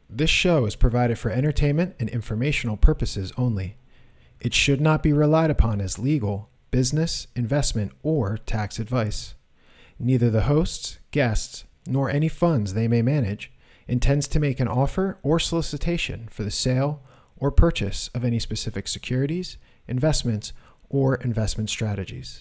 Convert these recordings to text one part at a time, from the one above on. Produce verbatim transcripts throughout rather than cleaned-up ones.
This show is provided for entertainment and informational purposes only. It should not be relied upon as legal, business, investment, or tax advice. Neither the hosts, guests, nor any funds they may manage intends to make an offer or solicitation for the sale or purchase of any specific securities, investments, or investment strategies.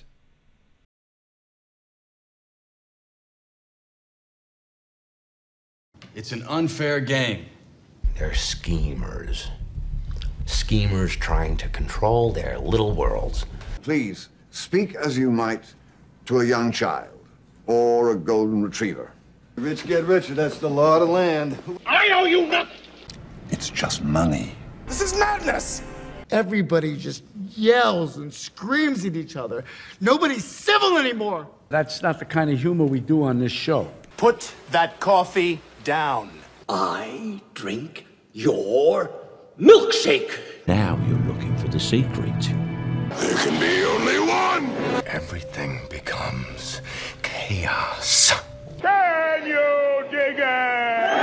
It's an unfair game. They're schemers. Schemers trying to control their little worlds. Please, speak as you might to a young child or a golden retriever. Rich get richer, that's the law of the land. I owe you nothing. It's just money. This is madness. Everybody just yells and screams at each other. Nobody's civil anymore. That's not the kind of humor we do on this show. Put that coffee down. I drink your milkshake. Now you're looking for the secret. There can be only one. Everything becomes chaos. Can you dig it?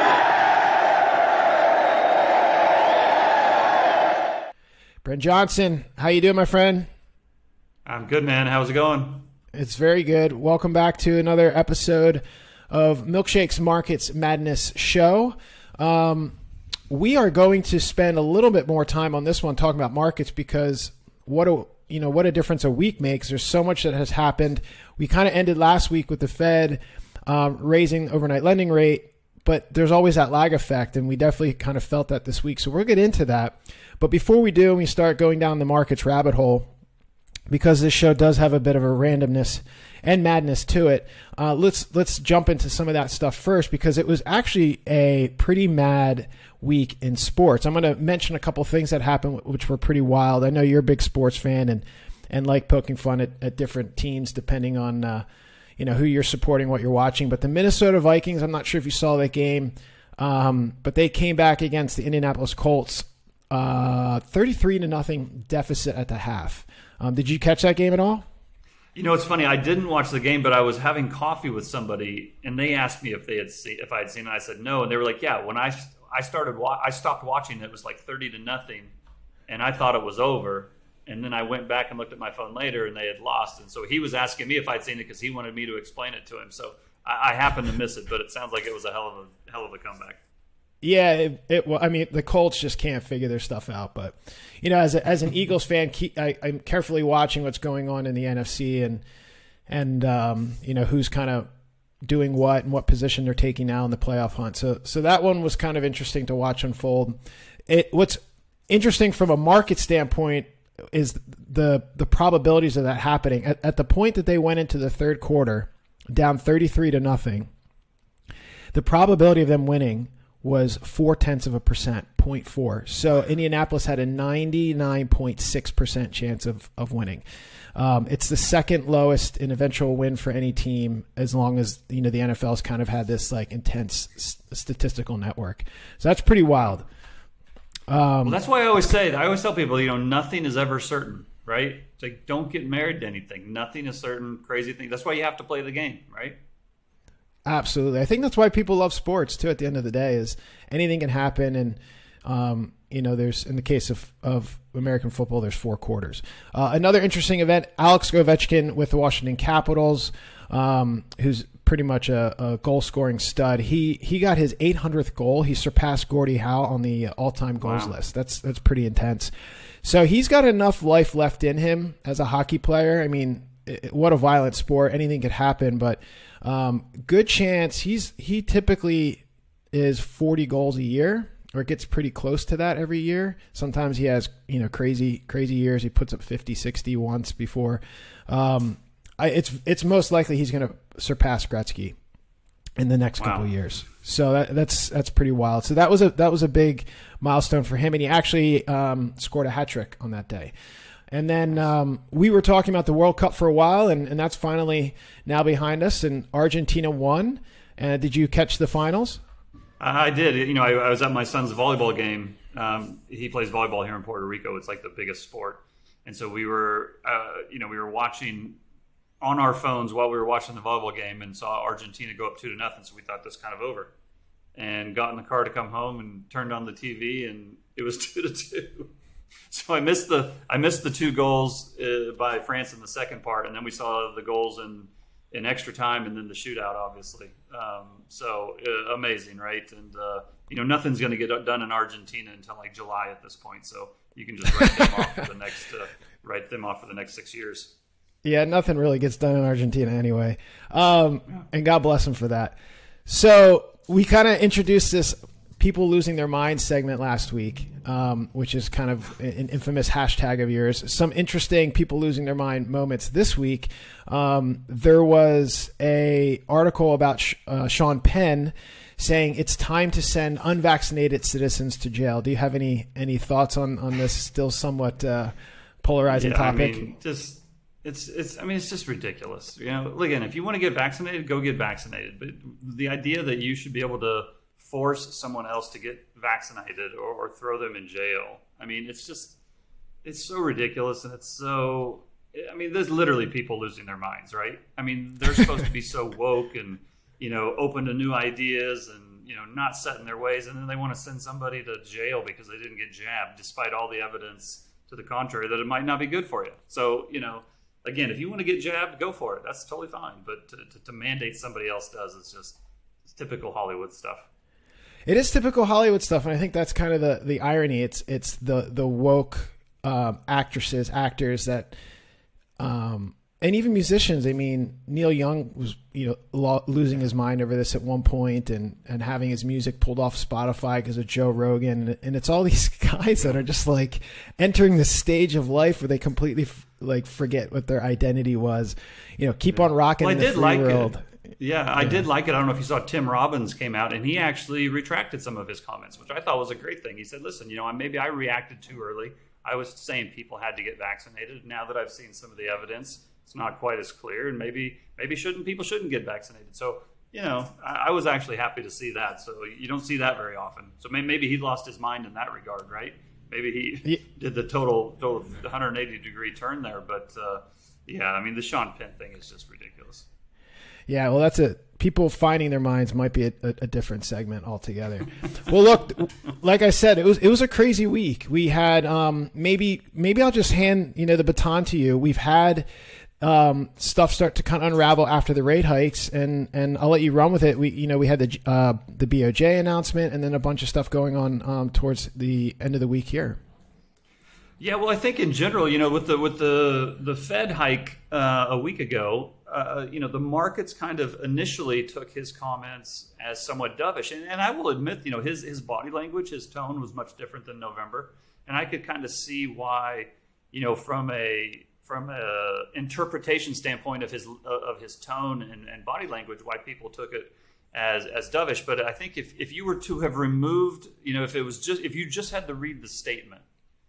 Brent Johnson, how you doing, my friend? I'm good, man. How's it going? It's very good. Welcome back to another episode of Milkshake's Markets Madness Show. Um, we are going to spend a little bit more time on this one talking about markets because what a you know what a difference a week makes. There's so much that has happened. We kind of ended last week with the Fed um, raising overnight lending rate, but there's always that lag effect, and we definitely kind of felt that this week. So we'll get into that. But before we do, we start going down the markets rabbit hole, because this show does have a bit of a randomness and madness to it. Uh, let's let's jump into some of that stuff first, because it was actually a pretty mad week in sports. I'm going to mention a couple things that happened which were pretty wild. I know you're a big sports fan and and like poking fun at, at different teams depending on uh, you know who you're supporting, what you're watching. But the Minnesota Vikings, I'm not sure if you saw that game, um, but they came back against the Indianapolis Colts, uh, thirty-three to nothing deficit at the half. Um, did you catch that game at all? You know, it's funny. I didn't watch the game, but I was having coffee with somebody, and they asked me if they had seen, if I had seen it. I said no, and they were like, "Yeah." When I I started, wa- I stopped watching. It was like thirty to nothing, and I thought it was over. And then I went back and looked at my phone later, and they had lost. And so he was asking me if I'd seen it because he wanted me to explain it to him. So I, I happened to miss it, but it sounds like it was a hell of a hell of a comeback. Yeah, it, it well, I mean, the Colts just can't figure their stuff out. But, you know, as a, as an Eagles fan, keep, I, I'm carefully watching what's going on in the N F C and, and um, you know, who's kind of doing what and what position they're taking now in the playoff hunt. So so that one was kind of interesting to watch unfold. It, what's interesting from a market standpoint is the the probabilities of that happening. At, at the point that they went into the third quarter, down thirty-three to nothing, the probability of them winning was four tenths of a percent, zero point four. So Indianapolis had a ninety-nine point six percent chance of, of winning. Um, it's the second lowest in eventual win for any team, as long as, you know, the N F L's kind of had this like intense s- statistical network. So that's pretty wild. Um, well, that's why I always say, I always tell people, you know, nothing is ever certain, right? It's like, don't get married to anything. Nothing is certain, crazy thing. That's why you have to play the game, right? Absolutely. I think that's why people love sports too. At the end of the day, is anything can happen. And, um, you know, there's, in the case of, of American football, there's four quarters. Uh, another interesting event, Alex Ovechkin with the Washington Capitals, um, who's pretty much a, a goal scoring stud. He, he got his eight hundredth goal. He surpassed Gordie Howe on the all time goals Wow. list. That's, that's pretty intense. So he's got enough life left in him as a hockey player. I mean, it, what a violent sport. Anything could happen, but, Um, good chance. He's he typically is forty goals a year, or gets pretty close to that every year. Sometimes he has, you know, crazy crazy years. He puts up fifty, sixty once before. Um, I, it's it's most likely he's going to surpass Gretzky in the next Wow. couple of years. So that, that's that's pretty wild. So that was a that was a big milestone for him, and he actually um, scored a hat trick on that day. And then um, we were talking about the World Cup for a while, and, and that's finally now behind us. And Argentina won. Uh, did you catch the finals? I did. You know, I, I was at my son's volleyball game. Um, he plays volleyball here in Puerto Rico. It's like the biggest sport. And so we were, uh, you know, we were watching on our phones while we were watching the volleyball game and saw Argentina go up two to nothing. So we thought this kind of over. and got in the car to come home and turned on the T V, and it was two to two. So I missed the I missed the two goals uh, by France in the second part, and then we saw the goals in, in extra time, and then the shootout, obviously. Um, so uh, amazing, right? And uh, you know, nothing's going to get done in Argentina until like July at this point. So you can just write them off for the next uh, write them off for the next six years. Yeah, nothing really gets done in Argentina anyway. Um, and God bless them for that. So we kind of introduced this people losing their minds segment last week, um, which is kind of an infamous hashtag of yours. Some interesting people losing their mind moments this week. Um, there was a article about uh, Sean Penn saying it's time to send unvaccinated citizens to jail. Do you have any any thoughts on, on this still somewhat uh, polarizing yeah, topic? I mean, just it's it's I mean it's just ridiculous. You know, again, if you want to get vaccinated, go get vaccinated. But the idea that you should be able to force someone else to get vaccinated or, or throw them in jail, I mean, it's just it's so ridiculous, and it's so. I mean, there's literally people losing their minds, right? I mean, they're supposed to be so woke and, you know, open to new ideas and, you know, not set in their ways. And then they want to send somebody to jail because they didn't get jabbed, despite all the evidence to the contrary that it might not be good for you. So, you know, again, if you want to get jabbed, go for it. That's totally fine. But to, to, to mandate somebody else does, it's just it's typical Hollywood stuff. It is typical Hollywood stuff. And I think that's kind of the, the irony. It's, it's the, the woke um, actresses, actors that, um, and even musicians. I mean, Neil Young was, you know, lo- losing his mind over this at one point, and, and having his music pulled off Spotify because of Joe Rogan. And it's all these guys that are just like entering the stage of life where they completely f- like forget what their identity was. You know, keep on rocking well, in I the did free like world. It. Yeah, I yeah. did like it. I don't know if you saw Tim Robbins came out and he actually retracted some of his comments, which I thought was a great thing. He said, listen, you know, maybe I reacted too early. I was saying people had to get vaccinated. Now that I've seen some of the evidence, it's not quite as clear, and maybe maybe shouldn't people shouldn't get vaccinated. So, you know, I, I was actually happy to see that. So you don't see that very often. So maybe, maybe he lost his mind in that regard, right? Maybe he yeah. did the total total one hundred eighty degree turn there. But uh, yeah, I mean, the Sean Penn thing is just ridiculous. Yeah, well, that's a people finding their minds might be a, a, a different segment altogether. Well, look, like I said, it was it was a crazy week. We had um, maybe maybe I'll just hand you know the baton to you. We've had um, stuff start to kind of unravel after the rate hikes, and, and I'll let you run with it. We you know we had the uh, the B O J announcement, and then a bunch of stuff going on um, towards the end of the week here. Yeah, well, I think in general, you know, with the with the the Fed hike uh, a week ago. Uh, you know, the markets kind of initially took his comments as somewhat dovish. And, and I will admit, you know, his, his body language, his tone was much different than November. And I could kind of see why, you know, from a from a interpretation standpoint of his uh, of his tone and, and body language, why people took it as as dovish. But I think if, if you were to have removed, you know, if it was just if you just had to read the statement,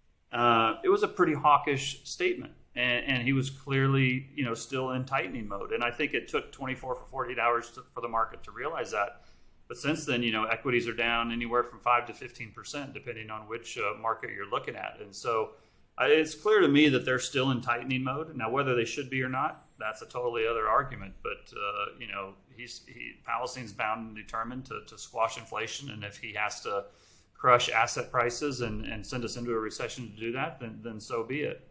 uh, it was a pretty hawkish statement. And, and he was clearly, you know, still in tightening mode. And I think it took twenty-four for forty-eight hours to, for the market to realize that. But since then, you know, equities are down anywhere from five to fifteen percent, depending on which uh, market you're looking at. And so uh, it's clear to me that they're still in tightening mode. Now, whether they should be or not, that's a totally other argument. But, uh, you know, he's he, Palestine's bound and determined to, to squash inflation. And if he has to crush asset prices and, and send us into a recession to do that, then then so be it.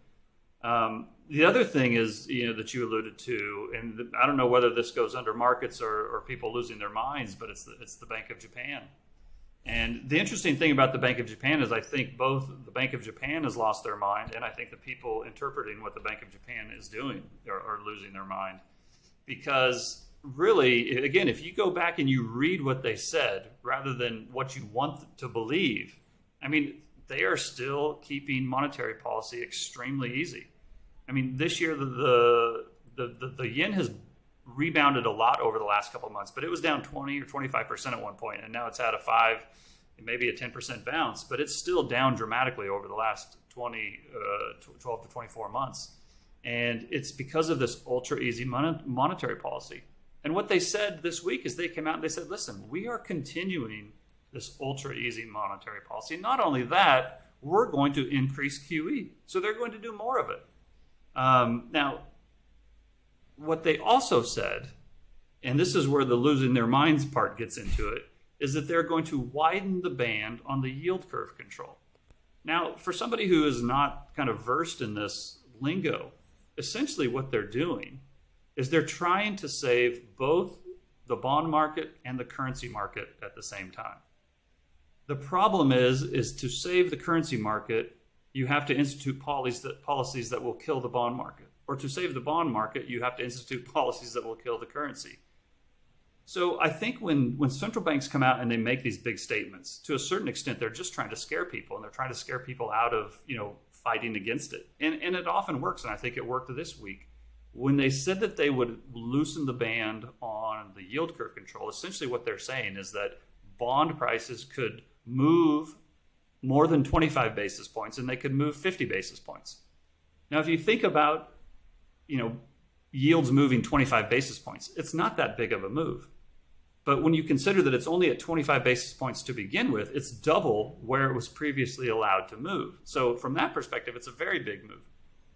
Um, the other thing is, you know, that you alluded to, and the, I don't know whether this goes under markets or, or people losing their minds, but it's the, it's the Bank of Japan. And the interesting thing about the Bank of Japan is I think both the Bank of Japan has lost their mind, and I think the people interpreting what the Bank of Japan is doing are, are losing their mind. Because really, again, if you go back and you read what they said rather than what you want to believe, I mean, they are still keeping monetary policy extremely easy. I mean, this year the the, the the the yen has rebounded a lot over the last couple of months, but it was down twenty or twenty-five percent at one point, and now it's at a five, maybe a ten percent bounce, but it's still down dramatically over the last twenty, uh, twelve to twenty-four months. And it's because of this ultra easy mon- monetary policy. And what they said this week is they came out and they said, listen, we are continuing this ultra easy monetary policy. Not only that, we're going to increase Q E. So they're going to do more of it. Um, now, what they also said, and this is where the losing their minds part gets into it, is that they're going to widen the band on the yield curve control. Now, for somebody who is not kind of versed in this lingo, essentially what they're doing is they're trying to save both the bond market and the currency market at the same time. The problem is, is to save the currency market, you have to institute policies that, policies that will kill the bond market. Or to save the bond market, you have to institute policies that will kill the currency. So I think when, when central banks come out and they make these big statements, to a certain extent, they're just trying to scare people, and they're trying to scare people out of, you know, fighting against it. And, and it often works, and I think it worked this week. When they said that they would loosen the band on the yield curve control, essentially what they're saying is that bond prices could move more than twenty-five basis points, and they could move fifty basis points. Now, if you think about, you know, yields moving twenty-five basis points, it's not that big of a move. But when you consider that it's only at twenty-five basis points to begin with, it's double where it was previously allowed to move. So from that perspective, it's a very big move.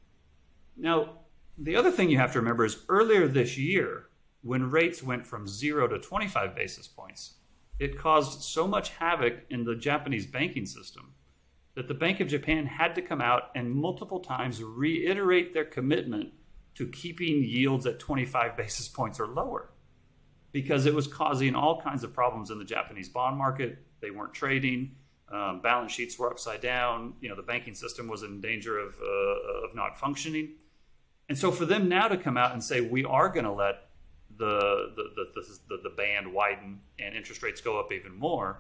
Now, the other thing you have to remember is earlier this year, when rates went from zero to twenty-five basis points, it caused so much havoc in the Japanese banking system that the Bank of Japan had to come out and multiple times reiterate their commitment to keeping yields at twenty-five basis points or lower, because it was causing all kinds of problems in the Japanese bond market. They weren't trading. Um, balance sheets were upside down. You know, the banking system was in danger of, uh, of not functioning. And so for them now to come out and say, we are going to let the the, the, the the band widen and interest rates go up even more,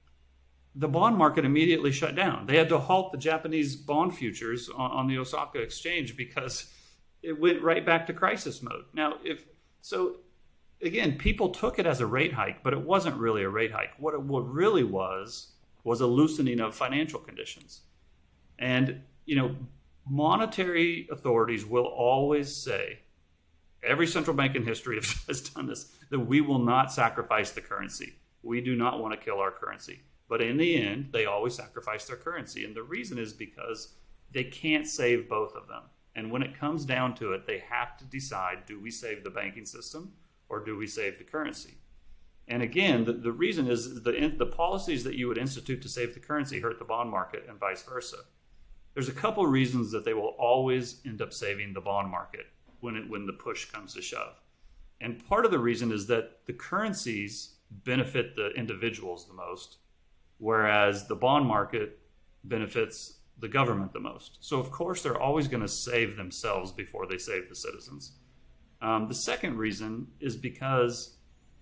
the bond market immediately shut down. They had to halt the Japanese bond futures on, on the Osaka exchange because it went right back to crisis mode. Now, if so, again, people took it as a rate hike, but it wasn't really a rate hike. What it what really was was a loosening of financial conditions. And, you know, monetary authorities will always say, every central bank in history has done this, that we will not sacrifice the currency. We do not want to kill our currency. But in the end, they always sacrifice their currency. And the reason is because they can't save both of them. And when it comes down to it, they have to decide, do we save the banking system or do we save the currency? And again, the, the reason is the, the policies that you would institute to save the currency hurt the bond market and vice versa. There's a couple of reasons that they will always end up saving the bond market when it, when the push comes to shove. And part of the reason is that the currencies benefit the individuals the most, whereas the bond market benefits the government the most. So of course they're always going to save themselves before they save the citizens. Um, the second reason is because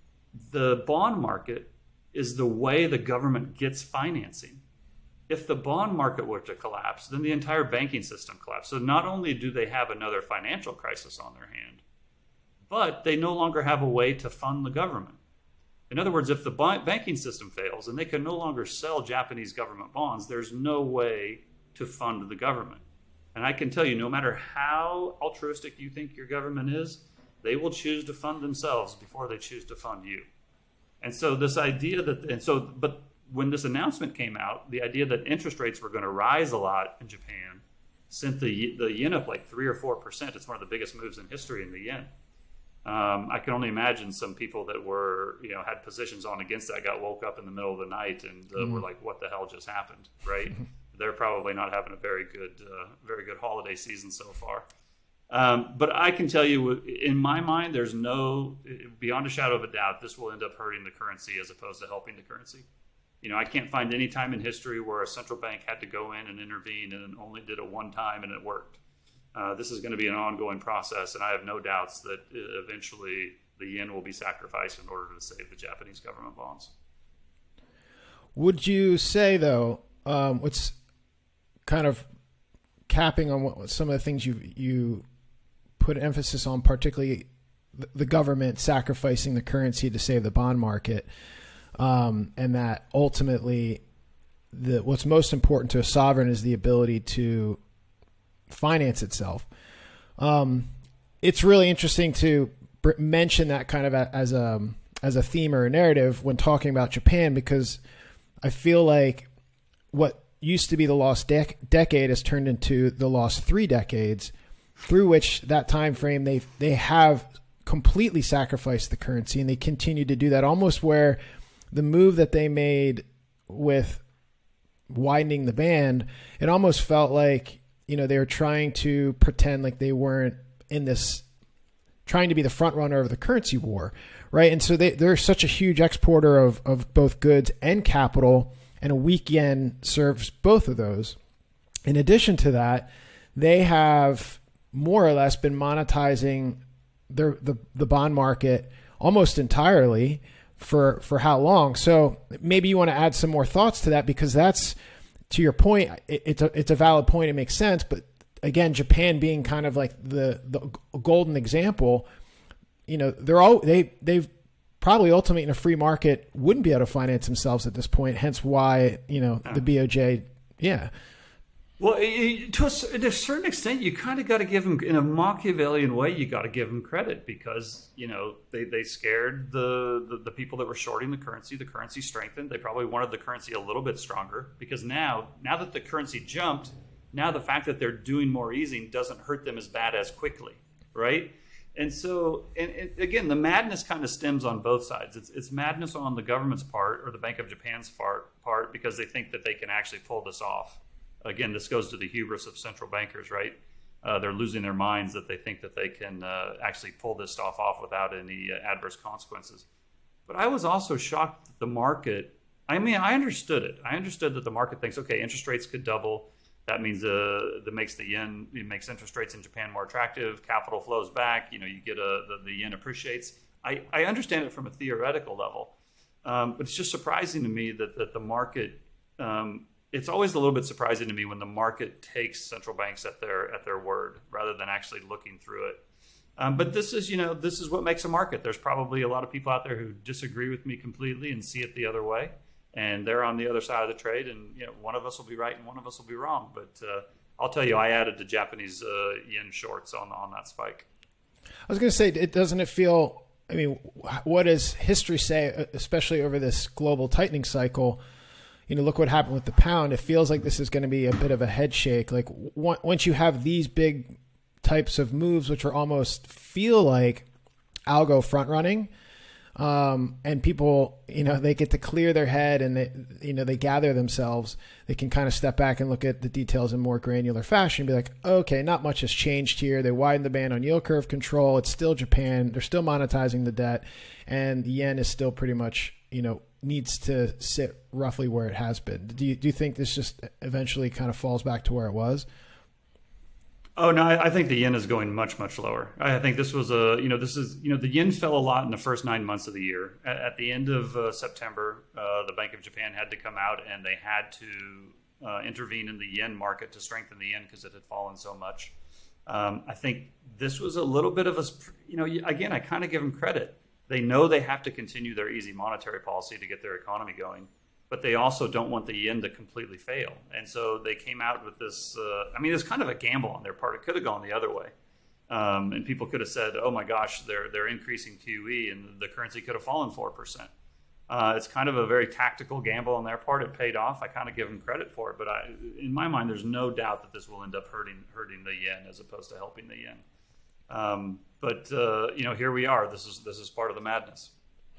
the bond market is the way the government gets financing. If the bond market were to collapse, then the entire banking system collapsed. So not only do they have another financial crisis on their hand, but they no longer have a way to fund the government. In other words, if the banking system fails and they can no longer sell Japanese government bonds, there's no way to fund the government. And I can tell you, no matter how altruistic you think your government is, they will choose to fund themselves before they choose to fund you. And so this idea that, and so, but when this announcement came out, the idea that interest rates were going to rise a lot in Japan sent the the yen up like three or four percent. It's one of the biggest moves in history in the yen. Um, I can only imagine some people that were, you know, had positions on against that got woke up in the middle of the night and uh, mm. were like, "What the hell just happened?" Right? They're probably not having a very good, uh, very good holiday season so far. Um, but I can tell you, in my mind, there's no, beyond a shadow of a doubt, this will end up hurting the currency as opposed to helping the currency. You know, I can't find any time in history where a central bank had to go in and intervene and only did it one time and it worked. Uh, this is going to be an ongoing process, and I have no doubts that eventually the yen will be sacrificed in order to save the Japanese government bonds. Would you say, though, um, what's kind of capping on what some of the things you you put emphasis on, particularly the government sacrificing the currency to save the bond market, um, and that ultimately the what's most important to a sovereign is the ability to finance itself. Um, it's really interesting to br- mention that kind of a, as a as a theme or a narrative when talking about Japan, because I feel like what used to be the lost dec- decade has turned into the lost three decades, through which that time frame they they have completely sacrificed the currency, and they continue to do that, almost where the move that they made with widening the band, it almost felt like, you know, they were trying to pretend like they weren't in this, trying to be the front runner of the currency war, right? And so they, they're such a huge exporter of, of both goods and capital, and a weak yen serves both of those. In addition to that, they have more or less been monetizing their, the, the bond market almost entirely for, for how long? So maybe you want to add some more thoughts to that, because that's, to your point, it, it's a, it's a valid point. It makes sense. But again, Japan being kind of like the, the golden example, you know, they're all, they, they've probably ultimately in a free market wouldn't be able to finance themselves at this point. Hence why, you know, the B O J, yeah. Well, to a, to a certain extent, you kind of got to give them, in a Machiavellian way, you got to give them credit, because, you know, they, they scared the, the, the people that were shorting the currency. The currency strengthened. They probably wanted the currency a little bit stronger, because now, now that the currency jumped, now the fact that they're doing more easing doesn't hurt them as bad as quickly, right? And so, and, and again, the madness kind of stems on both sides. It's, it's madness on the government's part, or the Bank of Japan's part, part, because they think that they can actually pull this off. Again, this goes to the hubris of central bankers, right? Uh, they're losing their minds that they think that they can uh, actually pull this stuff off without any uh, adverse consequences. But I was also shocked that the market, I mean, I understood it. I understood that the market thinks, okay, interest rates could double. That means uh, that makes the yen, it makes interest rates in Japan more attractive. Capital flows back. You know, you get a, the, the yen appreciates. I, I understand it from a theoretical level. Um, but it's just surprising to me that, that the market, um, it's always a little bit surprising to me when the market takes central banks at their at their word rather than actually looking through it. Um, but this is, you know, this is what makes a market. There's probably a lot of people out there who disagree with me completely and see it the other way, and they're on the other side of the trade. And you know, one of us will be right and one of us will be wrong. But uh, I'll tell you, I added the Japanese uh, yen shorts on on that spike. I was going to say, it doesn't it feel? I mean, what does history say, especially over this global tightening cycle? You know, look what happened with the pound. It feels like this is going to be a bit of a head shake. Like w- once you have these big types of moves, which are almost feel like algo front running, um, and people, you know, they get to clear their head and they, you know, they gather themselves. They can kind of step back and look at the details in more granular fashion and be like, okay, not much has changed here. They widened the band on yield curve control. It's still Japan. They're still monetizing the debt, and the yen is still pretty much, you know, needs to sit roughly where it has been. Do you do you think this just eventually kind of falls back to where it was? Oh no, I, I think the yen is going much much lower. I think this was a you know this is you know the yen fell a lot in the first nine months of the year. At, at the end of uh, September, uh, the Bank of Japan had to come out and they had to uh, intervene in the yen market to strengthen the yen because it had fallen so much. Um, I think this was a little bit of a you know again I kind of give them credit. They know they have to continue their easy monetary policy to get their economy going, but they also don't want the yen to completely fail. And so they came out with this, uh, I mean, it's kind of a gamble on their part. It could have gone the other way. Um, and people could have said, oh my gosh, they're they're increasing Q E and the currency could have fallen four percent. Uh, it's kind of a very tactical gamble on their part. It paid off. I kind of give them credit for it. But I, in my mind, there's no doubt that this will end up hurting hurting the yen as opposed to helping the yen. Um, but uh, you know, here we are. This is this is part of the madness.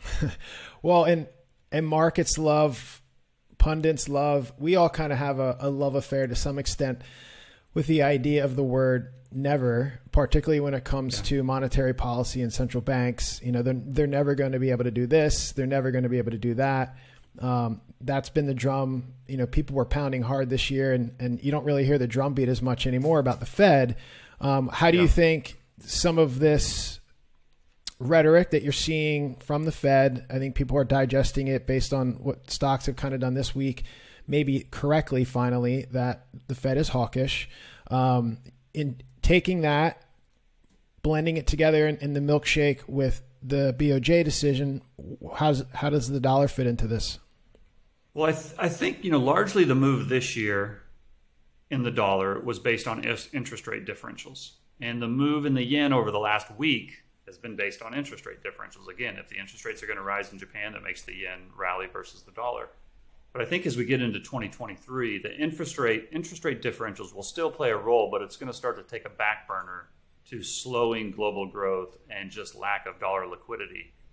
Well, and and markets love, pundits love. We all kind of have a, a love affair to some extent with the idea of the word never, particularly when it comes yeah. to monetary policy and central banks. You know, they're they're never going to be able to do this. They're never going to be able to do that. Um, that's been the drum. You know, people were pounding hard this year, and and you don't really hear the drum beat as much anymore about the Fed. Um, how do yeah. you think some of this rhetoric that you're seeing from the Fed, I think people are digesting it based on what stocks have kind of done this week, maybe correctly, finally, that the Fed is hawkish. Um, in taking that, blending it together in, in the milkshake with the B O J decision, how's, how does the dollar fit into this? Well, I, th- I think, you know, largely the move this year in the dollar was based on is- interest rate differentials. And the move in the yen over the last week has been based on interest rate differentials. Again, if the interest rates are going to rise in Japan, that makes the yen rally versus the dollar. But I think as we get into twenty twenty-three, the interest rate interest rate differentials will still play a role, but it's going to start to take a back burner to slowing global growth and just lack of dollar liquidity.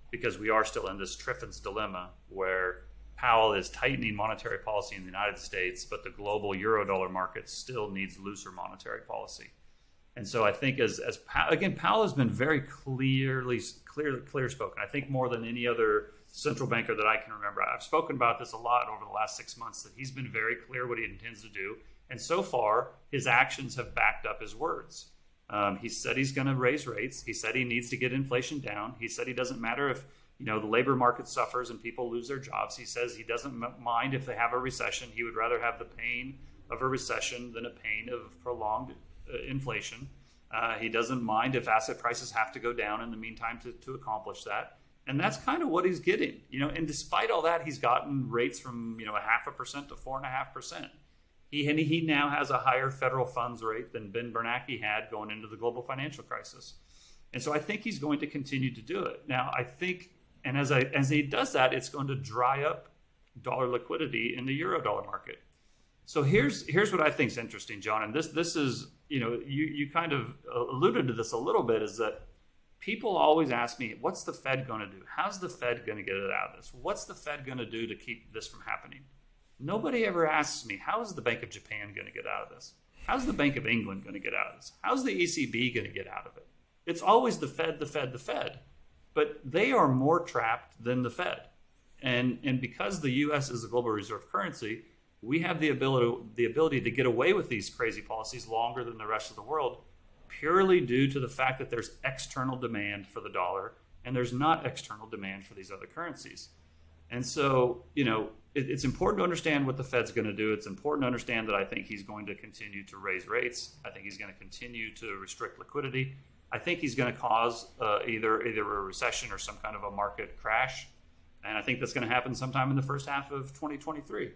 because we are still in this Triffin's dilemma where Powell is tightening monetary policy in the United States, but the global euro-dollar market still needs looser monetary policy. And so I think as, as again, Powell has been very clearly, clear, clear spoken. I think more than any other central banker that I can remember. I've spoken about this a lot over the last six months, that he's been very clear what he intends to do. And so far, his actions have backed up his words. Um, he said he's going to raise rates. He said he needs to get inflation down. He said he doesn't matter if, you know, the labor market suffers and people lose their jobs. He says he doesn't m- mind if they have a recession. He would rather have the pain of a recession than a pain of prolonged uh, inflation. Uh, he doesn't mind if asset prices have to go down in the meantime to, to accomplish that. And that's kind of what he's getting, you know, and despite all that, he's gotten rates from, you know, a half a percent to four and a half percent. He, and he now has a higher federal funds rate than Ben Bernanke had going into the global financial crisis. And so I think he's going to continue to do it. Now, I think, and as I, as he does that, it's going to dry up dollar liquidity in the euro dollar market. So here's here's what I think is interesting, John. And this this is, you know, you, you kind of alluded to this a little bit, is that people always ask me, what's the Fed going to do? How's the Fed going to get it out of this? What's the Fed going to do to keep this from happening? Nobody ever asks me, how is the Bank of Japan going to get out of this? How's the Bank of England going to get out of this? How's the E C B going to get out of it? It's always the Fed, the Fed, the Fed. But they are more trapped than the Fed. And, and because the U S is a global reserve currency, we have the ability, the ability to get away with these crazy policies longer than the rest of the world, purely due to the fact that there's external demand for the dollar and there's not external demand for these other currencies. And so, you know, it, it's important to understand what the Fed's going to do. It's important to understand that I think he's going to continue to raise rates. I think he's going to continue to restrict liquidity. I think he's going to cause uh, either either a recession or some kind of a market crash. And I think that's going to happen sometime in the first half of twenty twenty-three.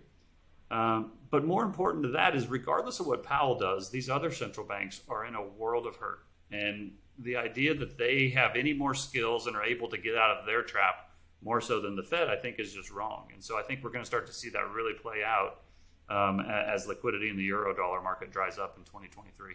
Um, but more important to that is, regardless of what Powell does, these other central banks are in a world of hurt. And the idea that they have any more skills and are able to get out of their trap more so than the Fed, I think, is just wrong. And so I think we're going to start to see that really play out um, as liquidity in the euro dollar market dries up in twenty twenty-three.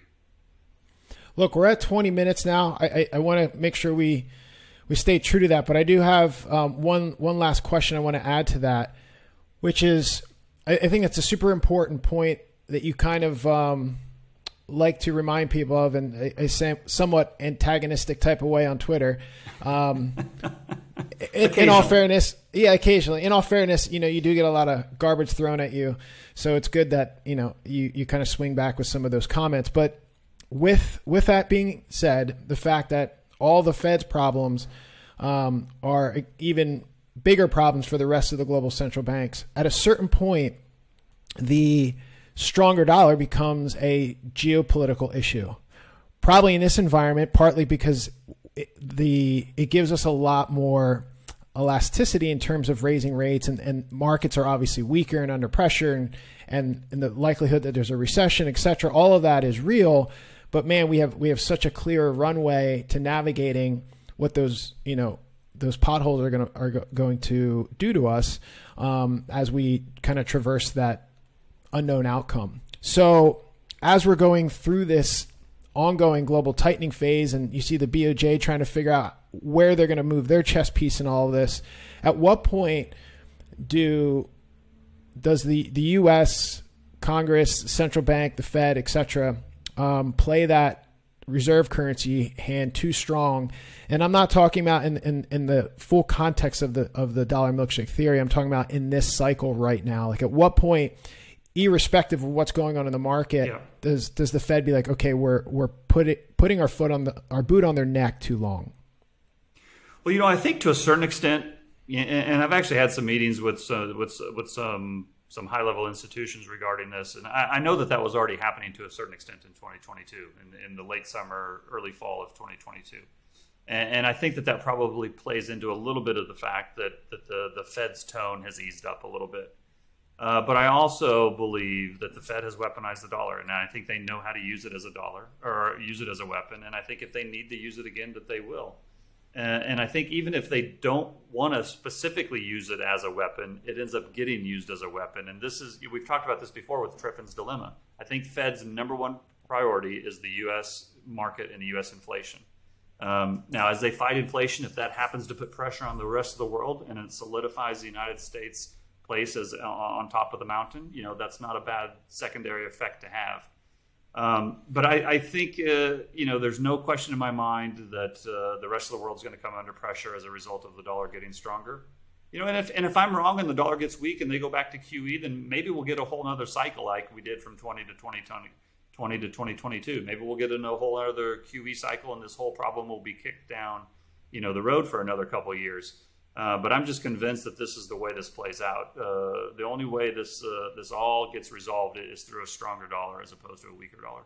Look, we're at twenty minutes now. I, I, I want to make sure we we stay true to that. But I do have um, one one last question I want to add to that, which is, I, I think it's a super important point that you kind of um, like to remind people of in a, a somewhat antagonistic type of way on Twitter. Um, in, in all fairness, yeah, occasionally. In all fairness, you know, you do get a lot of garbage thrown at you, so it's good that, you know, you, you kind of swing back with some of those comments. But with with that being said, the fact that all the Fed's problems um, are even bigger problems for the rest of the global central banks, at a certain point, the stronger dollar becomes a geopolitical issue. Probably in this environment, partly because it, the it gives us a lot more elasticity in terms of raising rates, and, and markets are obviously weaker and under pressure, and, and, and the likelihood that there's a recession, et cetera, all of that is real. But man, we have we have such a clear runway to navigating what those, you know, those potholes are going to are go, going to do to us um, as we kind of traverse that unknown outcome. So as we're going through this ongoing global tightening phase, and you see the B O J trying to figure out where they're going to move their chess piece in all of this, at what point do does the, the U S Congress, central bank, the Fed, et cetera, um, play that reserve currency hand too strong? And I'm not talking about in, in, in the full context of the of the dollar milkshake theory. I'm talking about in this cycle right now. Like, at what point, irrespective of what's going on in the market, yeah. does does the Fed be like, okay, we're we're putting putting our foot on the our boot on their neck too long? Well, you know, I think to a certain extent, and I've actually had some meetings with uh, with with some some high level institutions regarding this, and I, I know that that was already happening to a certain extent in twenty twenty-two, in, in the late summer, early fall of twenty twenty-two. And, and I think that that probably plays into a little bit of the fact that that the the Fed's tone has eased up a little bit. Uh, but I also believe that the Fed has weaponized the dollar, and I think they know how to use it as a dollar or use it as a weapon. And I think if they need to use it again, that they will. Uh, and I think even if they don't want to specifically use it as a weapon, it ends up getting used as a weapon. And this is, we've talked about this before with Triffin's dilemma. I think Fed's number one priority is the U S market and the U S inflation. Um, now, as they fight inflation, if that happens to put pressure on the rest of the world and it solidifies the United States' place as uh, on top of the mountain, you know, that's not a bad secondary effect to have. Um, but I, I think, uh, you know, there's no question in my mind that uh, the rest of the world is going to come under pressure as a result of the dollar getting stronger. You know, and if and if I'm wrong and the dollar gets weak and they go back to Q E, then maybe we'll get a whole other cycle like we did from twenty to twenty twenty, twenty to twenty twenty-two. Maybe we'll get in a whole other Q E cycle and this whole problem will be kicked down, you know, the road for another couple of years. Uh, but I'm just convinced that this is the way this plays out. Uh, the only way this uh, this all gets resolved is through a stronger dollar as opposed to a weaker dollar.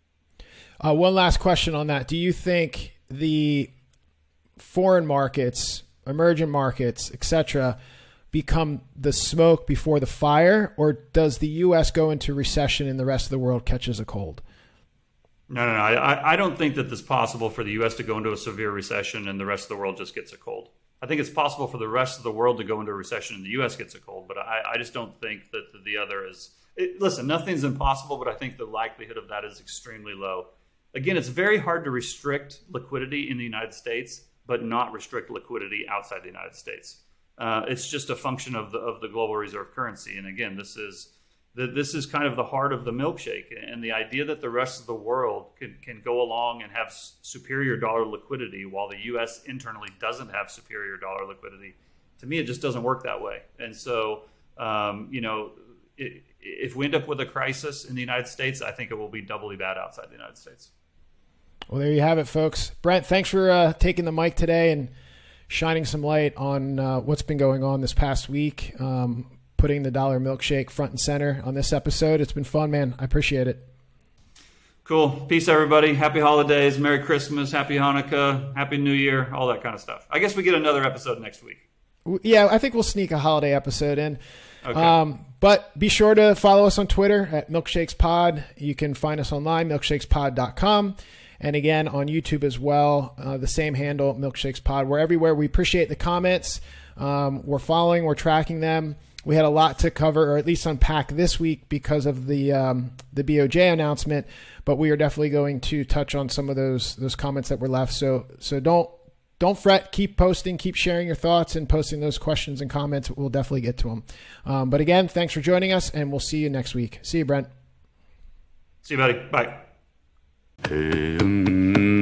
Uh, one last question on that. Do you think the foreign markets, emerging markets, et cetera, become the smoke before the fire, or does the U S go into recession and the rest of the world catches a cold? No, no, no. I, I don't think that it's possible for the U S to go into a severe recession and the rest of the world just gets a cold. I think it's possible for the rest of the world to go into a recession and the U S gets a cold, but I, I just don't think that the, the other is. It, listen, nothing's impossible, but I think the likelihood of that is extremely low. Again, it's very hard to restrict liquidity in the United States, but not restrict liquidity outside the United States. Uh, it's just a function of the of the global reserve currency. And again, this is the, this is kind of the heart of the milkshake, and the idea that the rest of the world can, can go along and have superior dollar liquidity while the U S internally doesn't have superior dollar liquidity. To me, it just doesn't work that way. And so, um, you know, it, if we end up with a crisis in the United States, I think it will be doubly bad outside the United States. Well, there you have it, folks. Brent, thanks for uh, taking the mic today and shining some light on uh, what's been going on this past week. Um, putting the dollar milkshake front and center on this episode. It's been fun, man. I appreciate it. Cool. Peace, everybody. Happy holidays. Merry Christmas. Happy Hanukkah. Happy New Year. All that kind of stuff. I guess we get another episode next week. Yeah, I think we'll sneak a holiday episode in. Okay. Um, but be sure to follow us on Twitter at MilkshakesPod. You can find us online, milkshakespod dot com. And again, on YouTube as well, uh, the same handle, MilkshakesPod. We're everywhere. We appreciate the comments. Um, we're following. We're tracking them. We had a lot to cover, or at least unpack this week because of the um, the B O J announcement. But we are definitely going to touch on some of those those comments that were left. So so don't don't fret. Keep posting. Keep sharing your thoughts and posting those questions and comments. We'll definitely get to them. Um, but again, thanks for joining us, and we'll see you next week. See you, Brent. See you, buddy. Bye. Um,